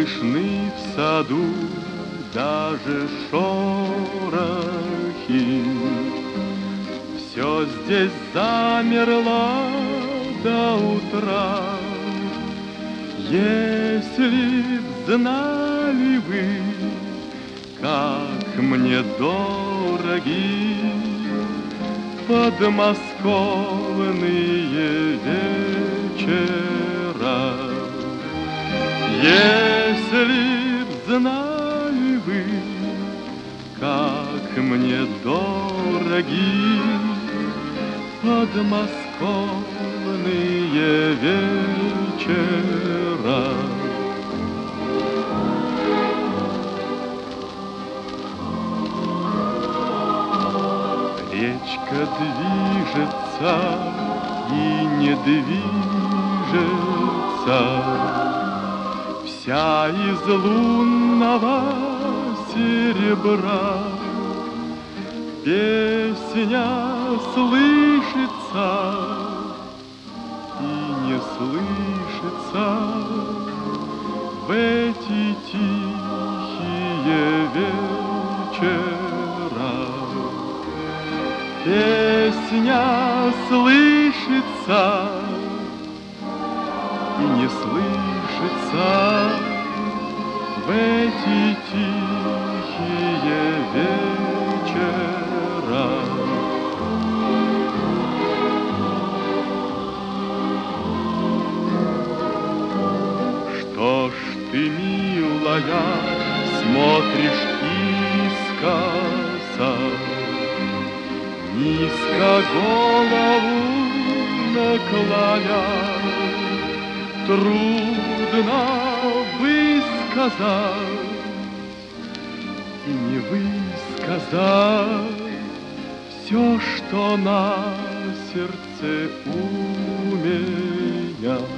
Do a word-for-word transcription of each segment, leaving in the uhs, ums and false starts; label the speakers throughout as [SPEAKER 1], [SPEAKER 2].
[SPEAKER 1] слышны в саду даже шорохи. Все здесь замерло до утра. Если б знали вы, как мне дороги подмосковные вечера. Если б знали вы, как мне дороги подмосковные вечера. Речка движется и не движется, вся из лунного серебра. Песня слышится и не слышится в эти тихие вечера. Песня слышится и не слышится в эти тихие вечера. Что ж ты, милая, смотришь искоса, низко голову наклоня? Трудно высказать и не высказать все, что на сердце у меня.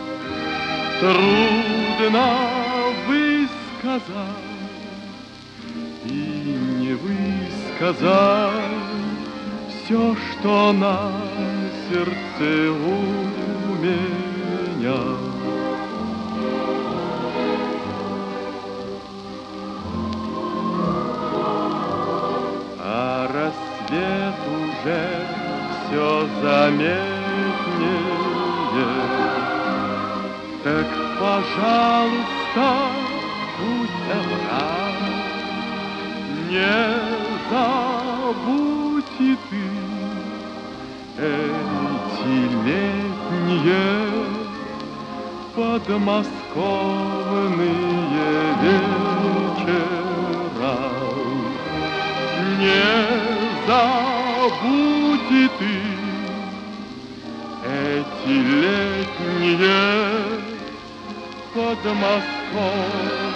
[SPEAKER 1] Трудно высказать и не высказать все, что на сердце у меня. А рассвет уже все заметнее. Так, пожалуйста, будь добра, не забудь и ты эти летние подмосковные вечера. Не забудь и ты эти летние подмосковные